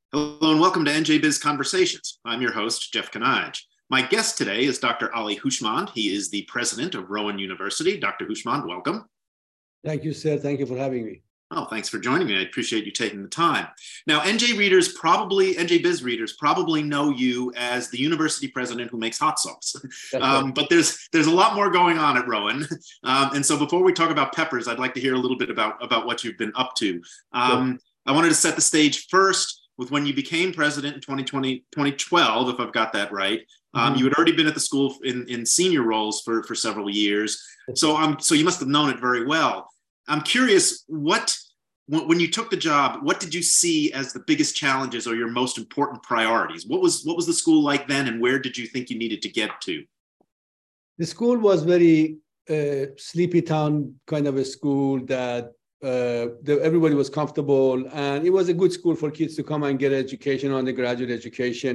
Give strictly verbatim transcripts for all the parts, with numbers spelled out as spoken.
Hello and welcome to N J Biz Conversations. I'm your host, Jeff Kanaj. My guest today is Doctor Ali Houshmand. He is the president of Rowan University. Doctor Houshmand, welcome. Thank you, sir. Thank you for having me. Oh, thanks for joining me. I appreciate you taking the time. Now, N J readers probably, N J Biz readers probably know you as the university president who makes hot sauce. Um, right. But there's there's a lot more going on at Rowan. Um, and so before we talk about peppers, I'd like to hear a little bit about, about what you've been up to. Um, sure. I wanted to set the stage first with when you became president in twenty twenty, twenty twelve, if I've got that right. Um, mm-hmm. You had already been at the school in, in senior roles for, for several years. So, um, so you must have known it very well. I'm curious, what when you took the job, what did you see as the biggest challenges or your most important priorities? What was what was the school like then, and where did you think you needed to get to? The school was very uh, sleepy town kind of a school that Uh, the, everybody was comfortable, and it was a good school for kids to come and get education, undergraduate education.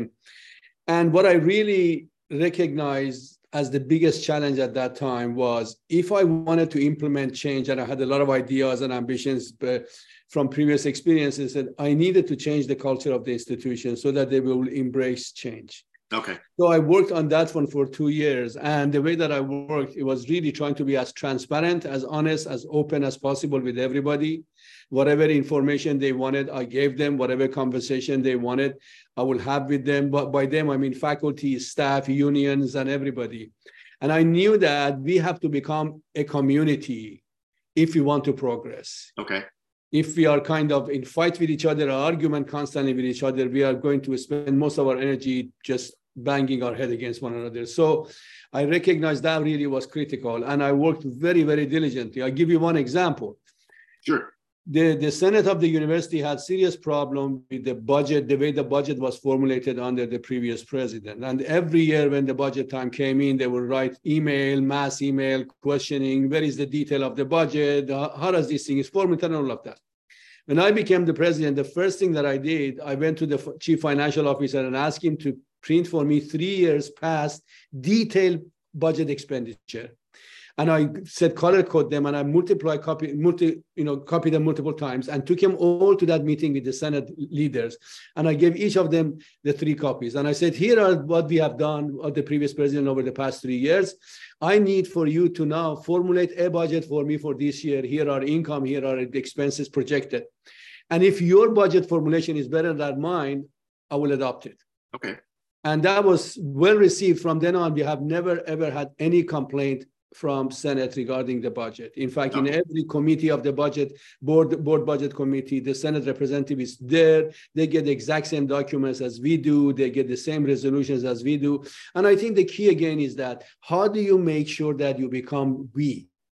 And what I really recognized as the biggest challenge at that time was, if I wanted to implement change, and I had a lot of ideas and ambitions but from previous experiences, that I needed to change the culture of the institution so that they will embrace change. Okay. So I worked on that one for two years. And the way that I worked, it was really trying to be as transparent, as honest, as open as possible with everybody. Whatever information they wanted, I gave them. Whatever conversation they wanted, I will have with them. But by them, I mean faculty, staff, unions, and everybody. And I knew that we have to become a community if we want to progress. Okay. If we are kind of in fight with each other, or argument constantly with each other, we are going to spend most of our energy just banging our head against one another. So I recognized that really was critical, and I worked very, very diligently. I'll give you one example. Sure. The, the Senate of the university had serious problem with the budget, the way the budget was formulated under the previous president. And every year when the budget time came in, they would write email, mass email, questioning, where is the detail of the budget? How does this thing is formulated and all of that. When I became the president, the first thing that I did, I went to the chief financial officer and asked him to print for me three years past detailed budget expenditure. And I said, color code them, and I multiply copy, multi, you know, copy them multiple times, and took them all to that meeting with the Senate leaders. And I gave each of them the three copies. And I said, here are what we have done of the previous president over the past three years. I need for you to now formulate a budget for me for this year. Here are income, here are the expenses projected. And if your budget formulation is better than mine, I will adopt it. Okay. And that was well received. From then on, we have never, ever had any complaint from Senate regarding the budget. In fact, okay. In every committee of the budget, board, board budget committee, the Senate representative is there. They get the exact same documents as we do. They get the same resolutions as we do. And I think the key again is that, how do you make sure that you become we?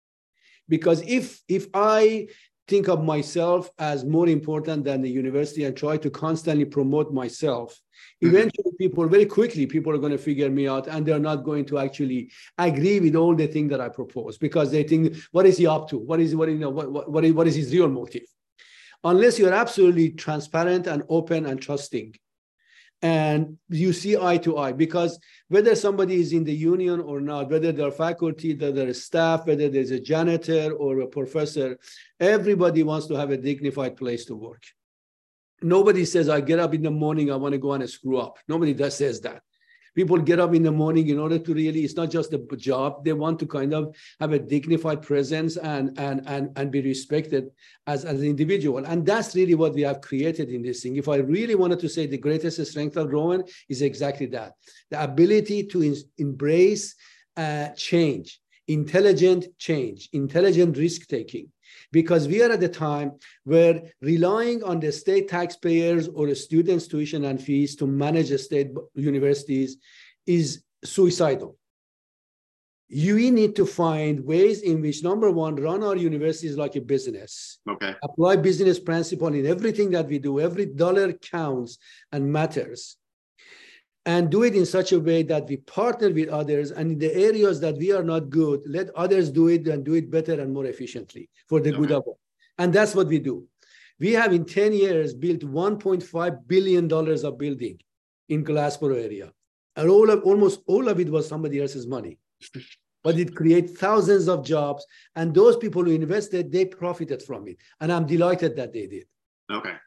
Because if, if I think of myself as more important than the university and try to constantly promote myself, eventually people, very quickly, people are going to figure me out, and they're not going to actually agree with all the things that I propose, because they think, what is he up to? What is, what, you know, what, what, what, is, what is his real motive? Unless you're absolutely transparent and open and trusting, and you see eye to eye, because whether somebody is in the union or not, whether they're faculty, whether they're staff, whether there's a janitor or a professor, everybody wants to have a dignified place to work. Nobody says, I get up in the morning, I want to go and screw up. Nobody does says that. People get up in the morning in order to really, it's not just a job. They want to kind of have a dignified presence and, and, and, and be respected as, as an individual. And that's really what we have created in this thing. If I really wanted to say the greatest strength of Rowan is exactly that. The ability to in, embrace uh, change, intelligent change, intelligent risk-taking. Because we are at the time where relying on the state taxpayers or the students' tuition and fees to manage the state universities is suicidal. You need to find ways in which, number one, run our universities like a business. Okay. Apply business principle in everything that we do. Every dollar counts and matters. And do it in such a way that we partner with others, and in the areas that we are not good, let others do it and do it better and more efficiently for the okay. good of all. And that's what we do. We have in ten years built one point five billion dollars of building in Glassboro area. And all of, almost all of it was somebody else's money. But it created thousands of jobs, and those people who invested, they profited from it. And I'm delighted that they did. Okay.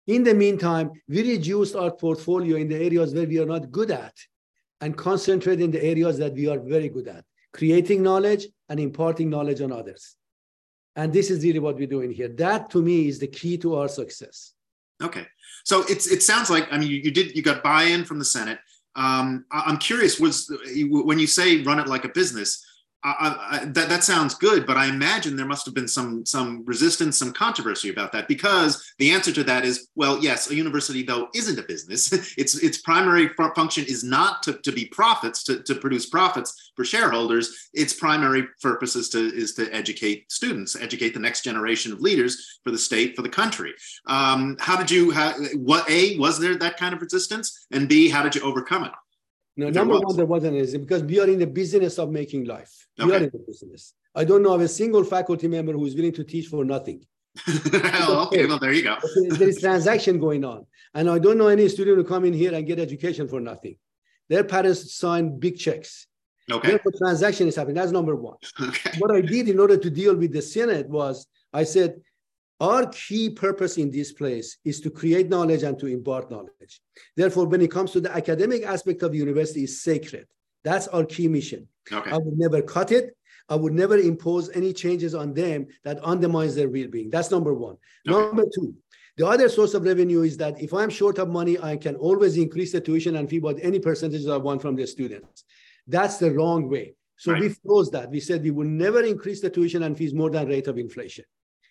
In the meantime, we reduced our portfolio in the areas where we are not good at and concentrate in the areas that we are very good at, creating knowledge and imparting knowledge on others. And this is really what we're doing here. That, to me, is the key to our success. Okay. So it's, it sounds like, I mean, you, you did, you got buy-in from the Senate. Um, I, I'm curious, was when you say run it like a business, I, I, that, that sounds good, but I imagine there must have been some, some resistance, some controversy about that, because the answer to that is, well, yes, a university, though, isn't a business. its its primary function is not to, to be profits, to, to produce profits for shareholders. Its primary purpose is to, is to educate students, educate the next generation of leaders for the state, for the country. Um, how did you, how, what, A, was there that kind of resistance? And B, how did you overcome it? No, number one, there wasn't anything, because we are in the business of making life. We okay. are in the business. I don't know of a single faculty member who is willing to teach for nothing. Well, okay, well, there you go. There is transaction going on. And I don't know any student who come in here and get education for nothing. Their parents sign big checks. Okay. Therefore, transaction is happening. That's number one. Okay. What I did in order to deal with the Senate was, I said, our key purpose in this place is to create knowledge and to impart knowledge. Therefore, when it comes to the academic aspect of the university, is sacred. That's our key mission. Okay. I would never cut it. I would never impose any changes on them that undermines their well-being. That's number one. Okay. Number two, the other source of revenue is that if I'm short of money, I can always increase the tuition and fee by any percentage I want from the students. That's the wrong way. So right. we froze that. We said we will never increase the tuition and fees more than rate of inflation.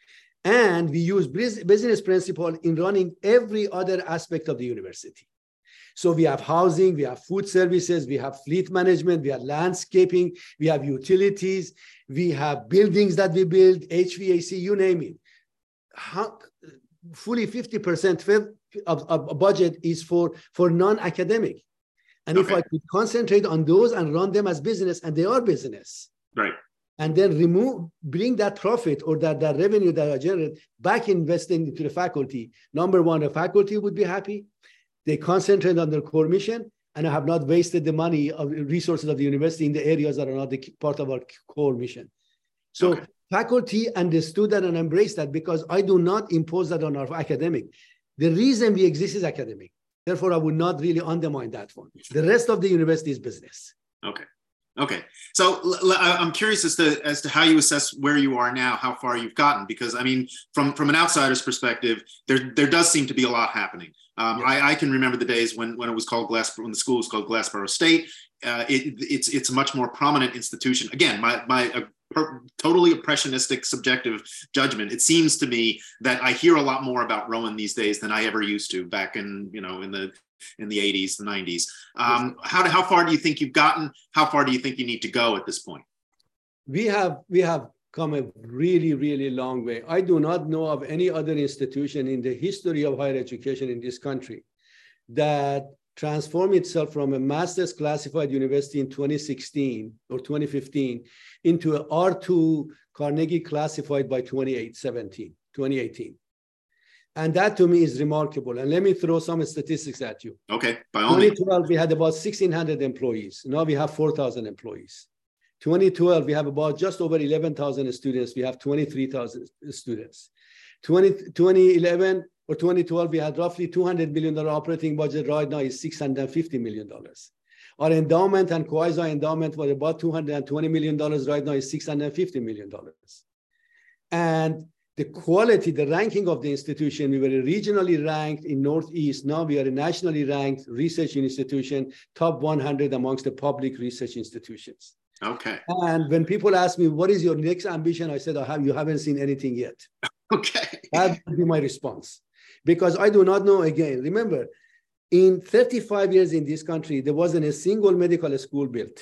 And we use business principle in running every other aspect of the university. So we have housing, we have food services, we have fleet management, we have landscaping, we have utilities, we have buildings that we build, H V A C, you name it. How, fully fifty percent of, of a budget is for, for non-academic. And okay. if I could concentrate on those and run them as business, and they are business. Right. And then remove, bring that profit or that, that revenue that I generate back investing into the faculty. Number one, the faculty would be happy. They concentrate on their core mission, and I have not wasted the money of resources of the university in the areas that are not the part of our core mission. So okay. faculty understood that and embraced that, because I do not impose that on our academic. The reason we exist is academic. Therefore, I would not really undermine that one. The rest of the university is business. Okay. Okay, so I'm curious as to as to how you assess where you are now, how far you've gotten, because I mean, from from an outsider's perspective, there there does seem to be a lot happening. Um, yes. I, I can remember the days when when it was called Glass, when the school was called Glassboro State. Uh, it, it's it's a much more prominent institution. Again, my my uh, per, totally impressionistic subjective judgment. It seems to me that I hear a lot more about Rowan these days than I ever used to back in you know in the. in the eighties, the nineties. Um, how, how far do you think you've gotten? How far do you think you need to go at this point? We have, we have come a really, really long way. I do not know of any other institution in the history of higher education in this country that transformed itself from a master's classified university in twenty sixteen or twenty fifteen into an R two Carnegie classified by twenty seventeen, twenty eighteen. And that to me is remarkable. And let me throw some statistics at you. Okay, by all means. twenty twelve, we had about sixteen hundred employees. Now we have four thousand employees. twenty twelve, we have about just over eleven thousand students. We have twenty-three thousand students. twenty eleven or twenty twelve, we had roughly two hundred million dollars operating budget. Right now is six hundred fifty million dollars. Our endowment and quasi-endowment was about two hundred twenty million dollars. Right now is six hundred fifty million dollars. And the quality, the ranking of the institution, we were regionally ranked in Northeast. Now we are a nationally ranked research institution, top one hundred amongst the public research institutions. Okay. And when people ask me, what is your next ambition? I said, I have, you haven't seen anything yet. Okay. That would be my response. Because I do not know, again, remember, in thirty-five years in this country, there wasn't a single medical school built.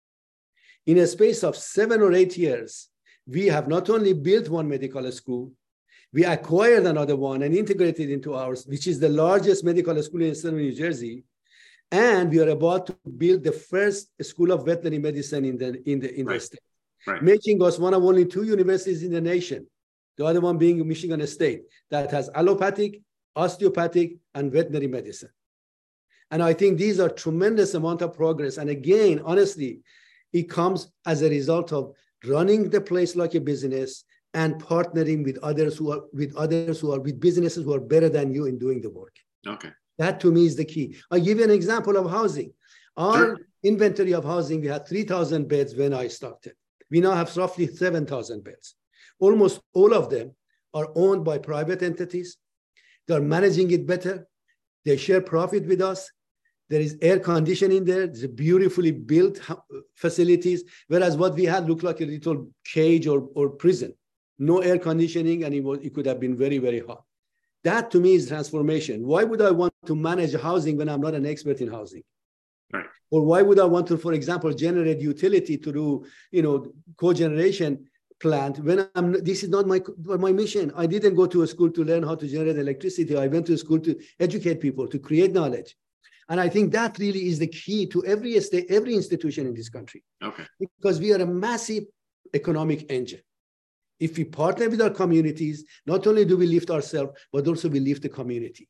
In a space of seven or eight years, we have not only built one medical school, we acquired another one and integrated into ours, which is the largest medical school in Southern New Jersey. And we are about to build the first school of veterinary medicine in the, in the, in right. the state, right. making us one of only two universities in the nation, the other one being Michigan State, that has allopathic, osteopathic, and veterinary medicine. And I think these are tremendous amount of progress. And again, honestly, it comes as a result of running the place like a business, and partnering with others who are with others who are with businesses who are better than you in doing the work. Okay. That to me is the key. I'll give you an example of housing. Our Sure. inventory of housing, we had three thousand beds when I started. We now have roughly seven thousand beds. Almost all of them are owned by private entities. They're managing it better. They share profit with us. There is air conditioning there. There's beautifully built facilities, whereas what we had looked like a little cage or, or prison. No air conditioning, and it, was, it could have been very, very hot. That to me is transformation. Why would I want to manage housing when I'm not an expert in housing? Right. Or why would I want to, for example, generate utility to do, you know, cogeneration plant when I'm, this is not my, my mission. I didn't go to a school to learn how to generate electricity. I went to a school to educate people, to create knowledge. And I think that really is the key to every state, every institution in this country. Okay. Because we are a massive economic engine. If we partner with our communities, not only do we lift ourselves, but also we lift the community.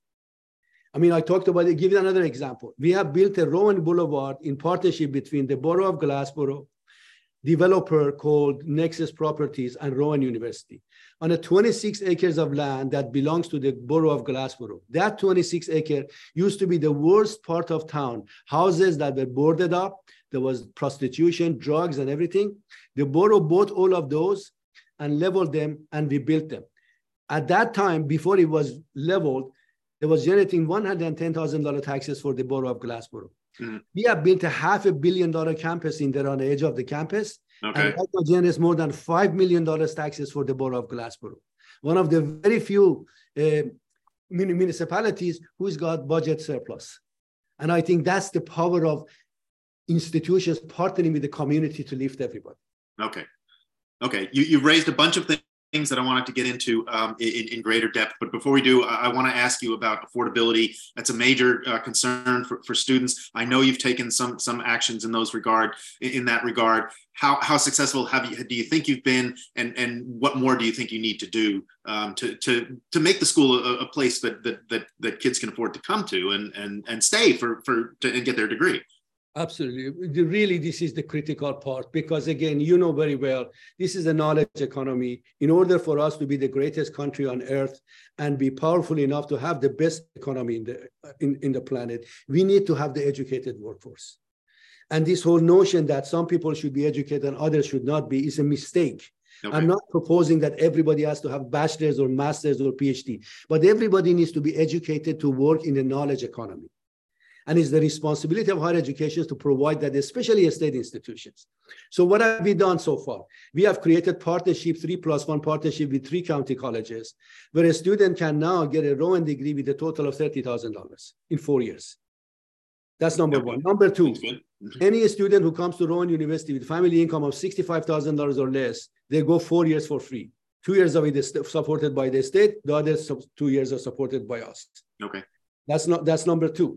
I mean, I talked about it. Give you another example. We have built a Rowan Boulevard in partnership between the Borough of Glassboro, developer called Nexus Properties, and Rowan University on a twenty-six acres of land that belongs to the Borough of Glassboro. That twenty-six acre used to be the worst part of town. Houses that were boarded up. There was prostitution, drugs, and everything. The borough bought all of those and leveled them, and we built them. At that time, before it was leveled, it was generating one hundred ten thousand dollars taxes for the Borough of Glassboro. Mm-hmm. We have built a half a billion dollar campus in there on the edge of the campus. Okay. And that now generates more than five million dollars taxes for the Borough of Glassboro. One of the very few uh, municipalities who's got budget surplus. And I think that's the power of institutions partnering with the community to lift everybody. Okay. Okay. You, you've raised a bunch of things. Things that I wanted to get into um, in, in greater depth. But before we do, I, I want to ask you about affordability. That's a major uh, concern for, for students. I know you've taken some some actions in those regard, in, in that regard. How how successful have you do you think you've been, and and what more do you think you need to do um, to to to make the school a, a place that that that that kids can afford to come to and and and stay for for to and get their degree? Absolutely. Really, this is the critical part because, again, you know very well, this is a knowledge economy. In order for us to be the greatest country on earth and be powerful enough to have the best economy in the, in, in the planet, we need to have the educated workforce. And this whole notion that some people should be educated and others should not be is a mistake. Okay. I'm not proposing that everybody has to have bachelor's or master's or PhD, but everybody needs to be educated to work in the knowledge economy. And it's the responsibility of higher education to provide that, especially state institutions. So what have we done so far? We have created partnership, three plus one partnership with three county colleges, where a student can now get a Rowan degree with a total of thirty thousand dollars in four years. That's number okay. one. Number two, any student who comes to Rowan University with family income of sixty-five thousand dollars or less, they go four years for free. Two years of it is supported by the state. The other two years are supported by us. Okay. That's not, that's number two.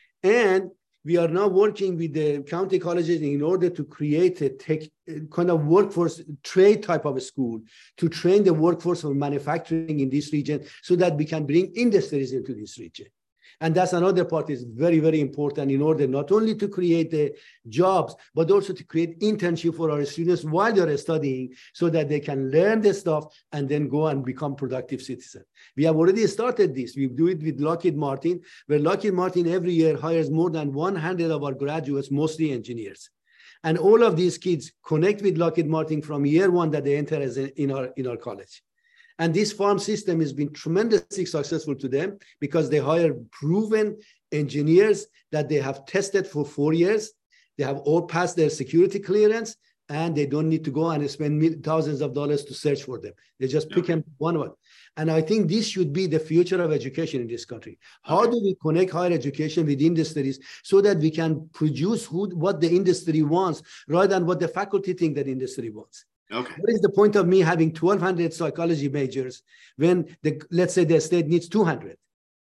And we are now working with the county colleges in order to create a tech, kind of workforce trade type of a school to train the workforce for manufacturing in this region so that we can bring industries into this region. And that's another part is very, very important in order not only to create the jobs, but also to create internship for our students while they're studying so that they can learn the stuff and then go and become productive citizens. We have already started this. We do it with Lockheed Martin, where Lockheed Martin every year hires more than one hundred of our graduates, mostly engineers. And all of these kids connect with Lockheed Martin from year one that they enter as a, in, our, in our college. And this farm system has been tremendously successful to them because they hire proven engineers that they have tested for four years. They have all passed their security clearance, and they don't need to go and spend thousands of dollars to search for them. They just pick them one one. And I think this should be the future of education in this country. How okay. do we connect higher education with industries so that we can produce who, what the industry wants rather than what the faculty think that industry wants? Okay. What is the point of me having twelve hundred psychology majors when the let's say the state needs two hundred?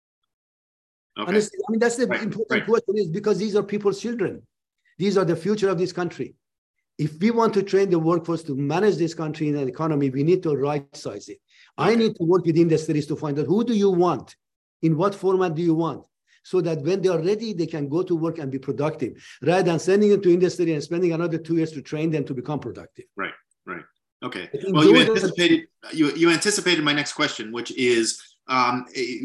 Okay. Honestly, I mean, that's the right. important right. question is because these are people's children. These are the future of this country. If we want to train the workforce to manage this country in an economy, we need to right size it. Okay. I need to work with industries to find out who do you want? In what format do you want? So that when they are ready, they can go to work and be productive rather than sending them to industry and spending another two years to train them to become productive. Right. Right. Okay. Well, you anticipated you you anticipated my next question, which is, um,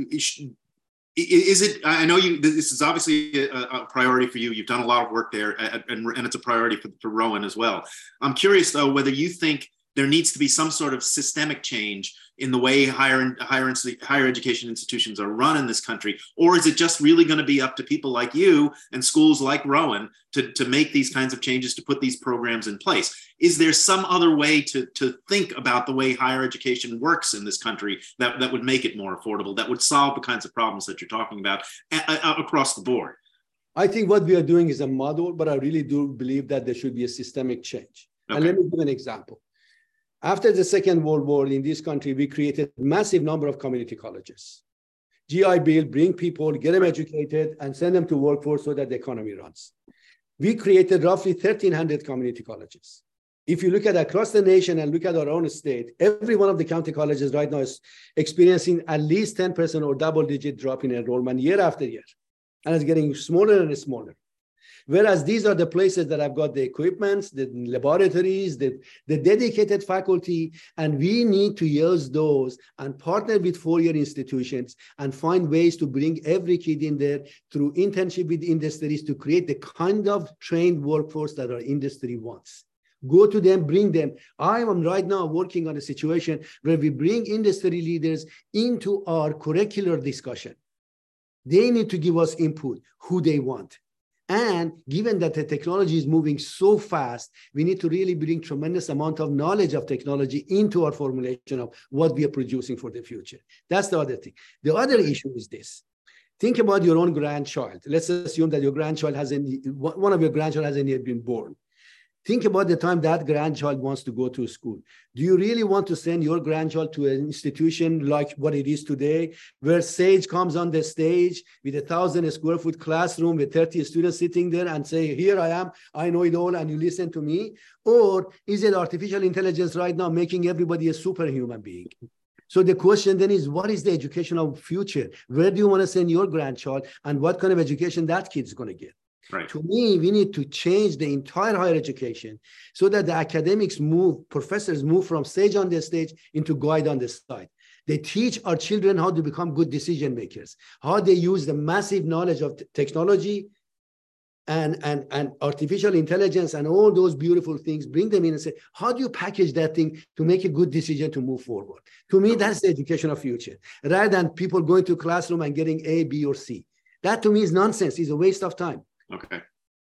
is it? I know you. This is obviously a, a priority for you. You've done a lot of work there, and, and it's a priority for, for Rowan as well. I'm curious though whether you think there needs to be some sort of systemic change in the way higher higher higher education institutions are run in this country, or is it just really going to be up to people like you and schools like Rowan to, to make these kinds of changes, to put these programs in place? Is there some other way to, to think about the way higher education works in this country that, that would make it more affordable, that would solve the kinds of problems that you're talking about a, a, across the board? I think what we are doing is a model, but I really do believe that there should be a systemic change. Okay. And let me give an example. After the Second World War in this country, we created a massive number of community colleges. G I Bill, bring people, get them educated, and send them to workforce so that the economy runs. We created roughly thirteen hundred community colleges. If you look at across the nation and look at our own state, every one of the county colleges right now is experiencing at least ten percent or double-digit drop in enrollment year after year. And it's getting smaller and smaller. Whereas these are the places that have got the equipments, the laboratories, the, the dedicated faculty, and we need to use those and partner with four-year institutions and find ways to bring every kid in there through internship with industries to create the kind of trained workforce that our industry wants. Go to them, bring them. I am right now working on a situation where we bring industry leaders into our curricular discussion. They need to give us input, who they want. And given that the technology is moving so fast, we need to really bring tremendous amount of knowledge of technology into our formulation of what we are producing for the future. That's the other thing. The other issue is this. Think about your own grandchild. Let's assume that your grandchild hasn't, one of your grandchildren hasn't yet been born. Think about the time that grandchild wants to go to school. Do you really want to send your grandchild to an institution like what it is today, where Sage comes on the stage with a thousand square foot classroom with thirty students sitting there and say, here I am, I know it all, and you listen to me? Or is it artificial intelligence right now making everybody a superhuman being? So the question then is, what is the educational future? Where do you want to send your grandchild, and what kind of education that kid's going to get? Right. To me, we need to change the entire higher education so that the academics move, professors move from sage on the stage into guide on the side. They teach our children how to become good decision makers, how they use the massive knowledge of technology and, and, and artificial intelligence and all those beautiful things, bring them in and say, how do you package that thing to make a good decision to move forward? To me, that's the educational future, rather than people going to classroom and getting A, B, or C. That to me is nonsense. It's a waste of time. Okay.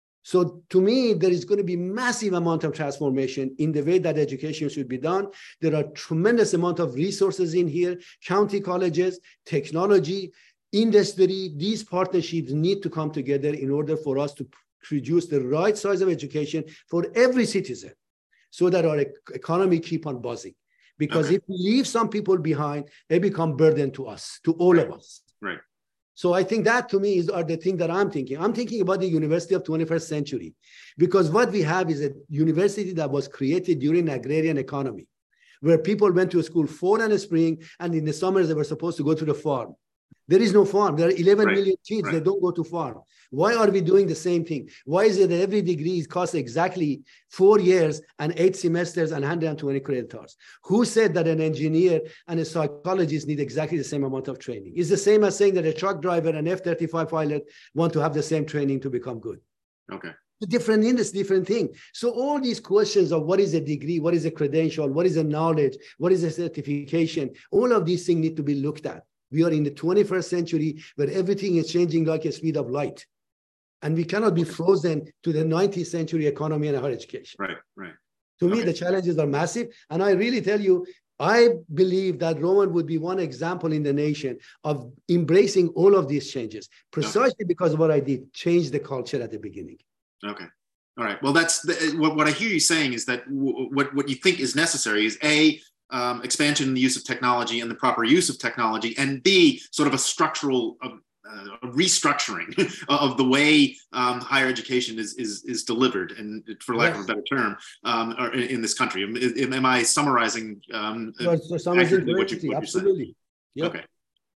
So to me, there is going to be massive amount of transformation in the way that education should be done. There are tremendous amount of resources in here, county colleges, technology, industry. These partnerships need to come together in order for us to produce the right size of education for every citizen so that our economy keep on buzzing. Because okay. if we leave some people behind, they become burden to us, to all right. of us. Right. So I think that to me is are the thing that I'm thinking. I'm thinking about the university of twenty-first century, because what we have is a university that was created during the agrarian economy, where people went to school fall and spring, and in the summers they were supposed to go to the farm. There is no farm. There are eleven right. million kids right. that don't go to farm. Why are we doing the same thing? Why is it that every degree costs exactly four years and eight semesters and one hundred twenty credit hours? Who said that an engineer and a psychologist need exactly the same amount of training? It's the same as saying that a truck driver and F thirty-five pilot want to have the same training to become good. Okay. Different industry, different thing. So all these questions of what is a degree, what is a credential, what is a knowledge, what is a certification, all of these things need to be looked at. We are in the twenty-first century where everything is changing like a speed of light. And we cannot be frozen to the nineteenth century economy and higher education. Right, right. To okay. me, the challenges are massive. And I really tell you, I believe that Rowan would be one example in the nation of embracing all of these changes, precisely okay. because of what I did, change the culture at the beginning. Okay. All right. Well, that's the, what, what I hear you saying is that w- what, what you think is necessary is A, um, expansion in the use of technology and the proper use of technology, and B, sort of a structural uh, uh, restructuring of the way um, higher education is, is, is delivered, and for lack yes. of a better term, um, or in, in this country. Am, am I summarizing um, no, so summarizing what, you, what absolutely. you're saying? Yep. Okay.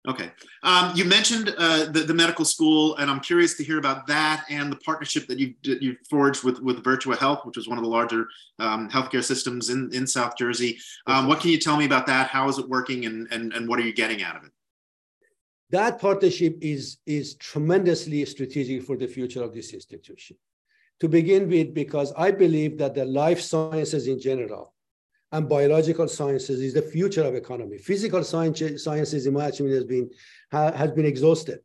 Okay. Um, you mentioned uh, the, the medical school, and I'm curious to hear about that and the partnership that you you forged with, with Virtua Health, which is one of the larger um, healthcare systems in, in South Jersey. Um, what can you tell me about that? How is it working, and, and, and what are you getting out of it? That partnership is, is tremendously strategic for the future of this institution. To begin with, because I believe that the life sciences in general and biological sciences is the future of economy. Physical science, sciences, in my opinion, has been, ha, has been exhausted.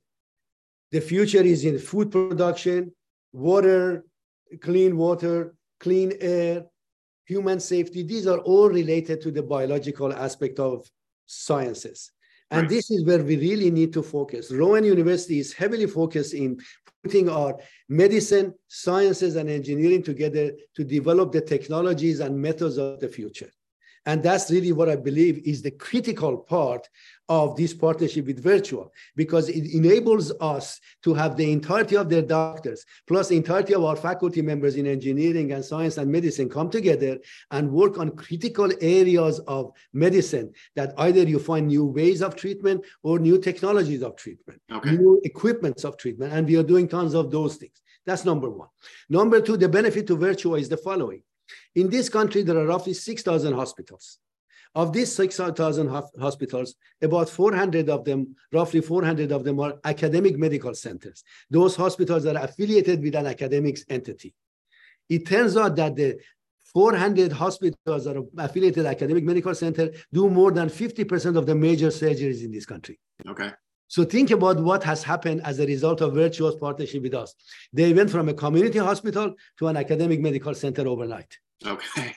The future is in food production, water, clean water, clean air, human safety. These are all related to the biological aspect of sciences. And right. This is where we really need to focus. Rowan University is heavily focused in putting our medicine, sciences, and engineering together to develop the technologies and methods of the future. And that's really what I believe is the critical part of this partnership with Virtua, because it enables us to have the entirety of their doctors, plus the entirety of our faculty members in engineering and science and medicine come together and work on critical areas of medicine that either you find new ways of treatment or new technologies of treatment, okay. new equipments of treatment. And we are doing tons of those things. That's number one. Number two, the benefit to Virtua is the following. In this country, there are roughly six thousand hospitals. Of these six thousand hospitals, about four hundred of them, roughly four hundred of them are academic medical centers. Those hospitals are affiliated with an academic entity. It turns out that the four hundred hospitals that are affiliated academic medical center do more than fifty percent of the major surgeries in this country. Okay. So think about what has happened as a result of Virtua's partnership with us. They went from a community hospital to an academic medical center overnight. Okay.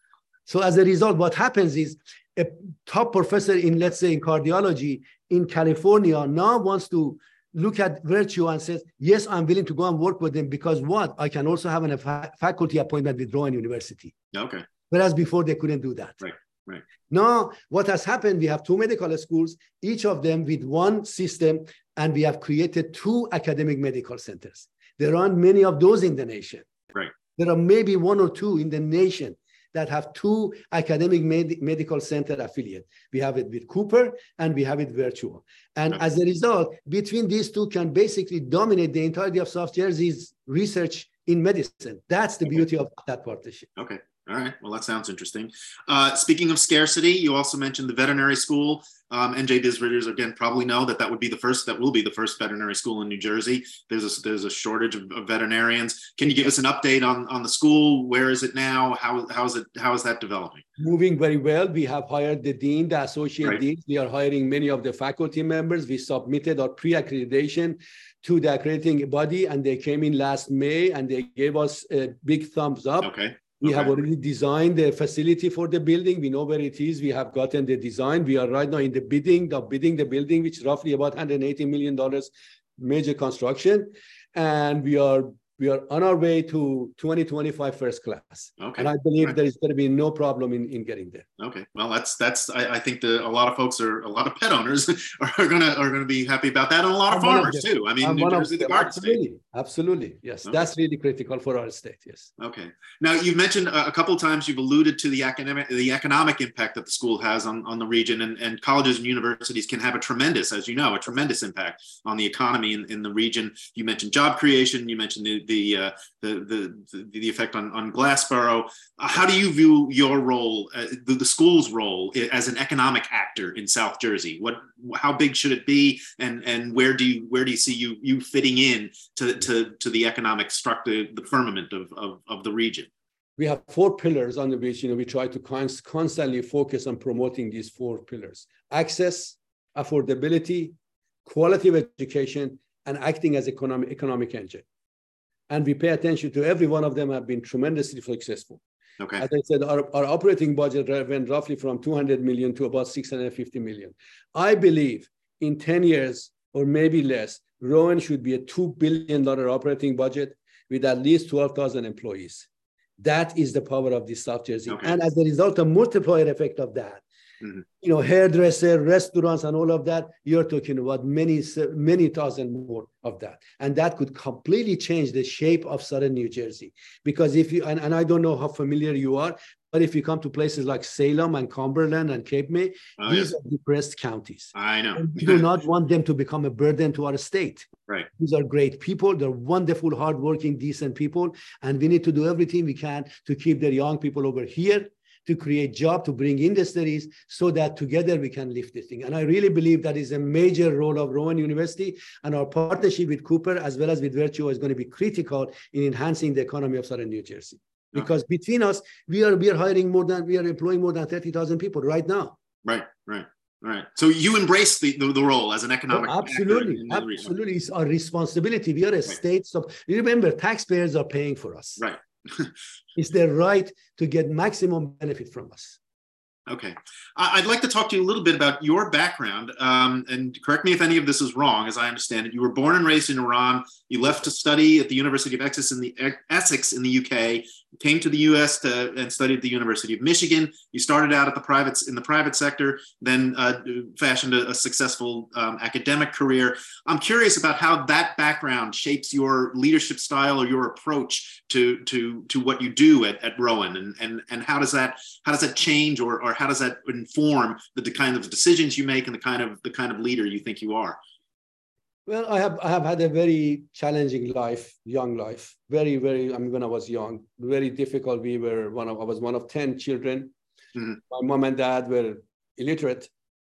So as a result, what happens is a top professor in, let's say, in cardiology in California now wants to look at Virtua and says, yes, I'm willing to go and work with them because what? I can also have a fa- faculty appointment with Rowan University. Okay. Whereas before they couldn't do that. Right. Right. Now, what has happened, we have two medical schools, each of them with one system, and we have created two academic medical centers. There aren't many of those in the nation. Right. There are maybe one or two in the nation that have two academic med- medical center affiliate. We have it with Cooper and we have it Virtua. And okay. as a result, between these two can basically dominate the entirety of South Jersey's research in medicine. That's the okay. beauty of that partnership. Okay. All right. Well, that sounds interesting. Uh, speaking of scarcity, you also mentioned the veterinary school. Um, N J Biz readers, again, probably know that that would be the first, that will be the first veterinary school in New Jersey. There's a, there's a shortage of, of veterinarians. Can you give us an update on, on the school? Where is it now? How, how is it, how is that developing? Moving very well. We have hired the dean, the associate right. deans. We are hiring many of the faculty members. We submitted our pre-accreditation to the accrediting body, and they came in last May, and they gave us a big thumbs up. Okay. We okay. have already designed the facility for the building. We know where it is. We have gotten the design. We are right now in the bidding, the bidding the building, which is roughly about one hundred eighty million dollars major construction. And we are we are on our way to twenty twenty-five first class. Okay. And I believe right. there is going to be no problem in, in getting there. Okay. Well, that's that's I, I think the a lot of folks are a lot of pet owners are gonna are gonna be happy about that, and a lot of I'm farmers of too. I mean, I'm New Jersey, the garden absolutely. state. Absolutely. Yes. Okay. That's really critical for our state. Yes. Okay. Now you've mentioned a, a couple of times, you've alluded to the academic the economic impact that the school has on, on the region, and, and colleges and universities can have a tremendous, as you know, a tremendous impact on the economy in, in the region. You mentioned job creation, you mentioned the the uh, the, the, the effect on, on Glassboro. Uh, how do you view your role, uh, the, the school's role as an economic actor in South Jersey? What, how big should it be, and, and where do you where do you see you you fitting in to, to, to the economic structure, the firmament of, of, of the region? We have four pillars on which you know we try to const- constantly focus on promoting these four pillars: access, affordability, quality of education, and acting as economic economic engine. And we pay attention to every one of them have been tremendously successful. Okay. As I said, our, our operating budget went roughly from two hundred million to about six hundred fifty million. I believe in ten years or maybe less, Rowan should be a two billion dollars operating budget with at least twelve thousand employees. That is the power of this South Jersey. Okay. And as a result, a multiplier effect of that, mm-hmm. you know, hairdresser, restaurants, and all of that, you're talking about many, many thousand more of that. And that could completely change the shape of Southern New Jersey. Because if you, and, and I don't know how familiar you are, But if you come to places like Salem and Cumberland and Cape May, oh, these yes. are depressed counties. I know. And we do not want them to become a burden to our state. Right. These are great people. They're wonderful, hardworking, decent people. And we need to do everything we can to keep their young people over here, to create jobs, to bring industries, so that together we can lift this thing. And I really believe that is a major role of Rowan University, and our partnership with Cooper as well as with Virtue is going to be critical in enhancing the economy of Southern New Jersey. Because okay. between us, we are we are hiring more than we are employing more than thirty thousand people right now. Right, right, right. So you embrace the, the, the role as an economic oh, absolutely, in, in absolutely. It's our responsibility. We are a right. state. So remember, taxpayers are paying for us. Right. It's their right to get maximum benefit from us. Okay. I'd like to talk to you a little bit about your background, um, and correct me if any of this is wrong, as I understand it. You were born and raised in Iran. You left to study at the University of Essex in the, Essex in the U K, came to the U S to, and studied at the University of Michigan. You started out at the private, in the private sector, then uh, fashioned a, a successful um, academic career. I'm curious about how that background shapes your leadership style or your approach to, to, to what you do at, at Rowan, and, and, and how does that, how does that change, or, or how does that inform the, the kind of decisions you make and the kind of the kind of leader you think you are? Well, I have I have had a very challenging life, young life, very very. I mean, when I was young, very difficult. We were one of I was one of ten children. Mm-hmm. My mom and dad were illiterate,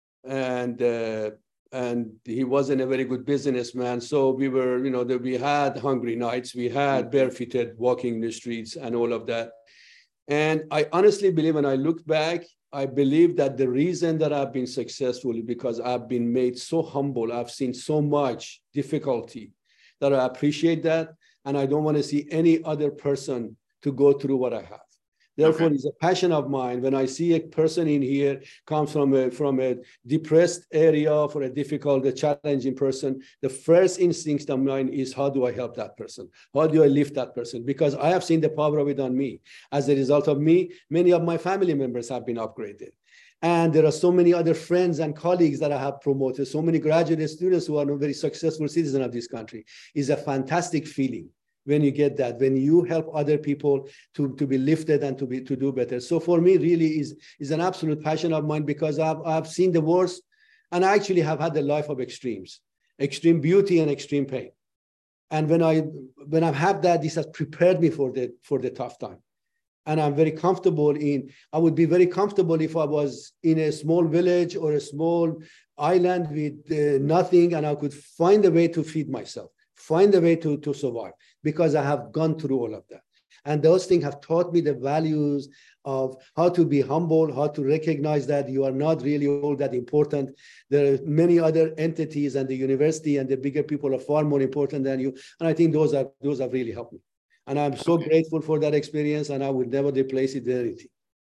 and uh, and he wasn't a very good businessman. So we were, you know, that we had hungry nights, we had barefooted walking in the streets, and all of that. And I honestly believe, when I look back, I believe that the reason that I've been successful is because I've been made so humble. I've seen so much difficulty that I appreciate that. And I don't want to see any other person to go through what I have. Therefore, okay. It's a passion of mine. When I see a person in here comes from a, from a depressed area, for a difficult, a challenging person, the first instinct of mine is, how do I help that person? How do I lift that person? Because I have seen the power of it on me. As a result of me, many of my family members have been upgraded. And there are so many other friends and colleagues that I have promoted, so many graduate students who are very successful citizens of this country. It's a fantastic feeling when you get that, when you help other people to, to be lifted and to be to do better. So for me, really is, is an absolute passion of mine, because I've, I've seen the worst, and I actually have had a life of extremes, extreme beauty and extreme pain. And when, I, when I've had that, this has prepared me for the, for the tough time. And I'm very comfortable in, I would be very comfortable if I was in a small village or a small island with uh, nothing, and I could find a way to feed myself, find a way to, to survive, because I have gone through all of that. And those things have taught me the values of how to be humble, how to recognize that you are not really all that important. There are many other entities, and the university and the bigger people are far more important than you. And I think those are those have really helped me. And I'm so okay. grateful for that experience, and I would never replace it with anything.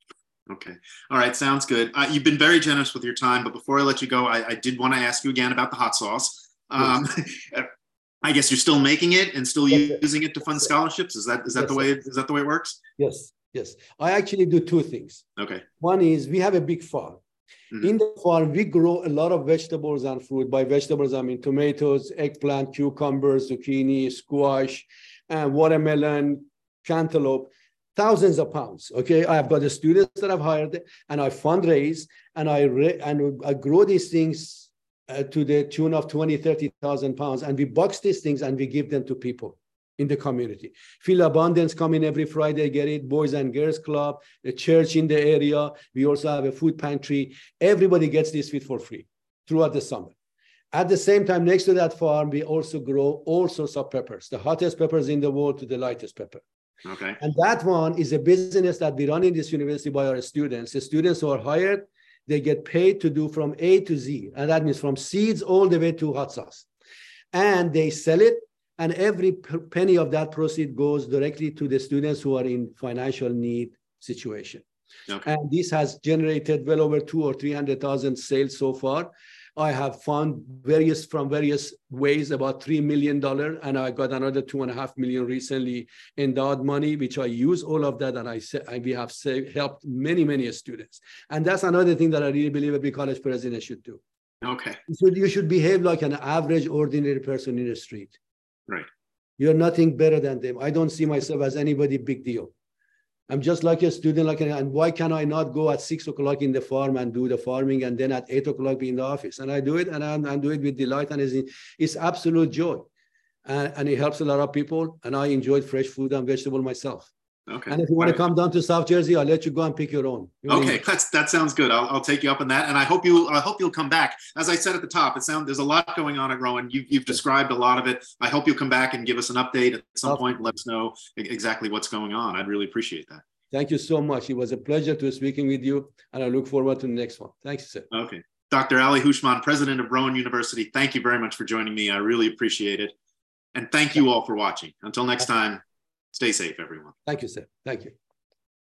Okay. All right. Sounds good. Uh, you've been very generous with your time, but before I let you go, I, I did want to ask you again about the hot sauce. Um, yes. I guess you're still making it and still yes, using it to fund yes, scholarships. Is that is that yes, the way is that the way it works? Yes, yes. I actually do two things. Okay. One is we have a big farm. Mm-hmm. In the farm, we grow a lot of vegetables and fruit. By vegetables, I mean tomatoes, eggplant, cucumbers, zucchini, squash, and watermelon, cantaloupe. Thousands of pounds. Okay, I have got the students that I've hired, and I fundraise, and I re- and I grow these things. Uh, to the tune of twenty, thirty thousand pounds. And we box these things and we give them to people in the community. Feel Abundance come in every Friday, get it, Boys and Girls Club, a church in the area. We also have a food pantry. Everybody gets this food for free throughout the summer. At the same time, next to that farm, we also grow all sorts of peppers, the hottest peppers in the world to the lightest pepper. Okay. And that one is a business that we run in this university by our students. The students who are hired, they get paid to do from A to Z. And that means from seeds all the way to hot sauce. And they sell it. And every penny of that proceed goes directly to the students who are in financial need situation. Okay. And this has generated well over two or three hundred thousand sales so far. I have found various from various ways about three million dollars, and I got another two and a half million recently endowed money, which I use all of that, and I say we have saved, helped many, many students. And that's another thing that I really believe every college president should do. Okay. So you should behave like an average, ordinary person in the street. Right. You're nothing better than them. I don't see myself as anybody big deal. I'm just like a student, like, and why can I not go at six o'clock in the farm and do the farming, and then at eight o'clock be in the office? And I do it, and I, and do it with delight, and it's, it's absolute joy, and, and it helps a lot of people. And I enjoyed fresh food and vegetable myself. Okay. And if you want right. to come down to South Jersey, I'll let you go and pick your own. You okay, that's that sounds good. I'll, I'll take you up on that, and I hope you I hope you'll come back. As I said at the top, it sounds there's a lot going on at Rowan. You, you've described a lot of it. I hope you'll come back and give us an update at some point. Let us know exactly what's going on. I'd really appreciate that. Thank you so much. It was a pleasure to speaking with you, and I look forward to the next one. Thanks, sir. Okay, Doctor Ali Houshmand, president of Rowan University. Thank you very much for joining me. I really appreciate it, and thank you all for watching. Until next time, stay safe, everyone. Thank you, sir. Thank you.